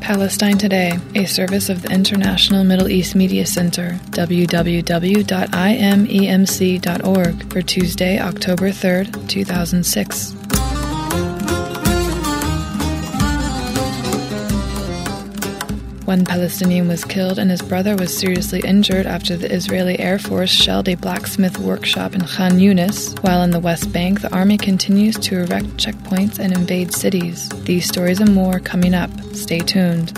Palestine Today, a service of the International Middle East Media Center, www.imemc.org, for Tuesday, October 3rd, 2006. One Palestinian was killed and his brother was seriously injured after the Israeli Air Force shelled a blacksmith workshop in Khan Yunis, while in the West Bank the army continues to erect checkpoints and invade cities. These stories and more coming up. Stay tuned.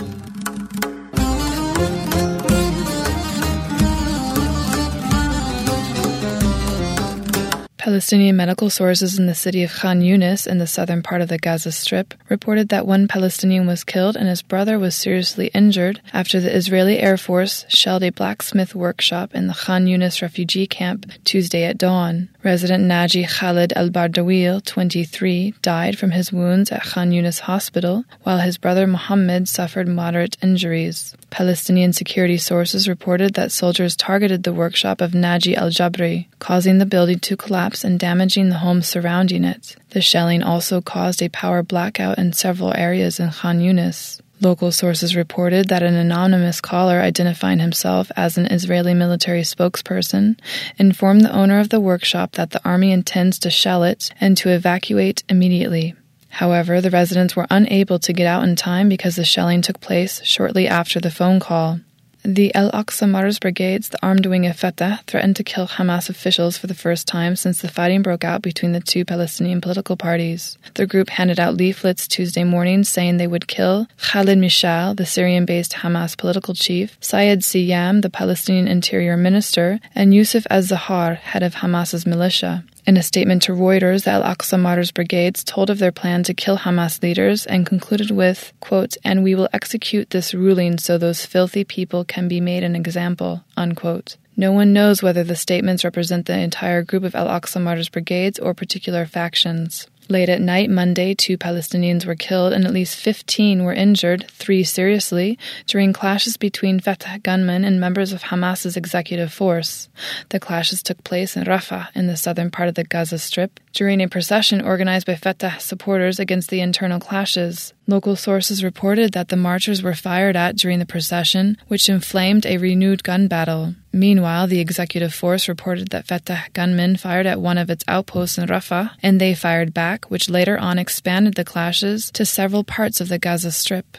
Palestinian medical sources in the city of Khan Yunis in the southern part of the Gaza Strip reported that one Palestinian was killed and his brother was seriously injured after the Israeli Air Force shelled a blacksmith workshop in the Khan Yunis refugee camp Tuesday at dawn. Resident Naji Khalid al-Bardawil, 23, died from his wounds at Khan Yunis Hospital, while his brother Mohammed suffered moderate injuries. Palestinian security sources reported that soldiers targeted the workshop of Naji al-Jabri, causing the building to collapse and damaging the homes surrounding it. The shelling also caused a power blackout in several areas in Khan Yunis. Local sources reported that an anonymous caller identifying himself as an Israeli military spokesperson informed the owner of the workshop that the army intends to shell it and to evacuate immediately. However, the residents were unable to get out in time because the shelling took place shortly after the phone call. The Al-Aqsa Martyrs Brigades, the armed wing of Fatah, threatened to kill Hamas officials for the first time since the fighting broke out between the two Palestinian political parties. The group handed out leaflets Tuesday morning saying they would kill Khalid Mishal, the Syrian-based Hamas political chief, Syed Siyam, the Palestinian interior minister, and Yusuf az-Zahar, head of Hamas's militia. In a statement to Reuters, the Al-Aqsa Martyrs Brigades told of their plan to kill Hamas leaders and concluded with, quote, "And we will execute this ruling so those filthy people can be made an example," unquote. No one knows whether the statements represent the entire group of Al-Aqsa Martyrs Brigades or particular factions. Late at night Monday, 2 Palestinians were killed and at least 15 were injured, 3 seriously, during clashes between Fatah gunmen and members of Hamas's executive force. The clashes took place in Rafah, in the southern part of the Gaza Strip, during a procession organized by Fatah supporters against the internal clashes. Local sources reported that the marchers were fired at during the procession, which inflamed a renewed gun battle. Meanwhile, the executive force reported that Fatah gunmen fired at one of its outposts in Rafah, and they fired back, which later on expanded the clashes to several parts of the Gaza Strip.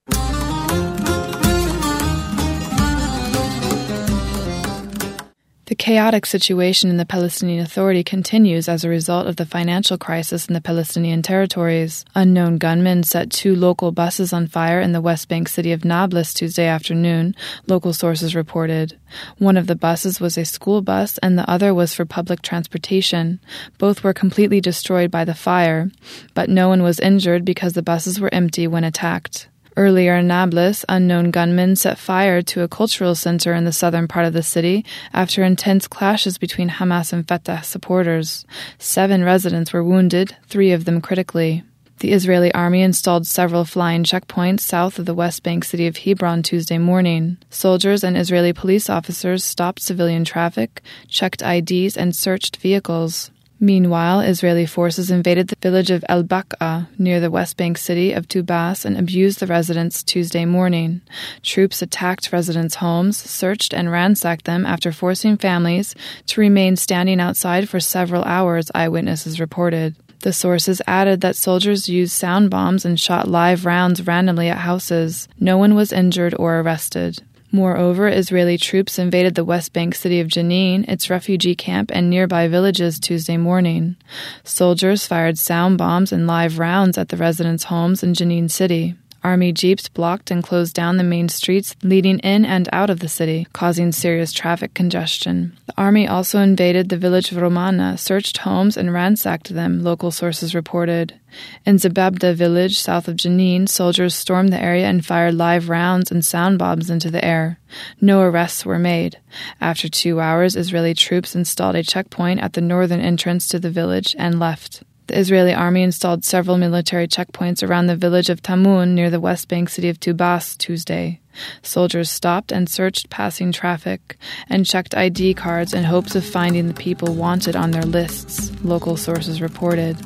The chaotic situation in the Palestinian Authority continues as a result of the financial crisis in the Palestinian territories. Unknown gunmen set 2 local buses on fire in the West Bank city of Nablus Tuesday afternoon, local sources reported. One of the buses was a school bus and the other was for public transportation. Both were completely destroyed by the fire, but no one was injured because the buses were empty when attacked. Earlier in Nablus, unknown gunmen set fire to a cultural center in the southern part of the city after intense clashes between Hamas and Fatah supporters. 7 residents were wounded, 3 of them critically. The Israeli army installed several flying checkpoints south of the West Bank city of Hebron Tuesday morning. Soldiers and Israeli police officers stopped civilian traffic, checked IDs, and searched vehicles. Meanwhile, Israeli forces invaded the village of El-Baq'a near the West Bank city of Tubas and abused the residents Tuesday morning. Troops attacked residents' homes, searched and ransacked them after forcing families to remain standing outside for several hours, eyewitnesses reported. The sources added that soldiers used sound bombs and shot live rounds randomly at houses. No one was injured or arrested. Moreover, Israeli troops invaded the West Bank city of Jenin, its refugee camp, and nearby villages Tuesday morning. Soldiers fired sound bombs and live rounds at the residents' homes in Jenin city. Army jeeps blocked and closed down the main streets leading in and out of the city, causing serious traffic congestion. The army also invaded the village of Romana, searched homes, and ransacked them, local sources reported. In Zababda village, south of Jenin, soldiers stormed the area and fired live rounds and sound bombs into the air. No arrests were made. After 2 hours, Israeli troops installed a checkpoint at the northern entrance to the village and left. The Israeli army installed several military checkpoints around the village of Tamun near the West Bank city of Tubas Tuesday. Soldiers stopped and searched passing traffic and checked ID cards in hopes of finding the people wanted on their lists, local sources reported.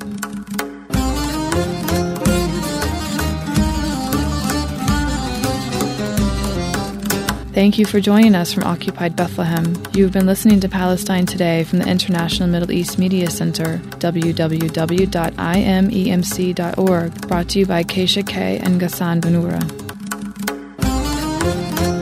Thank you for joining us from Occupied Bethlehem. You've been listening to Palestine Today from the International Middle East Media Center, www.imemc.org, brought to you by Keisha K. and Ghassan Benura.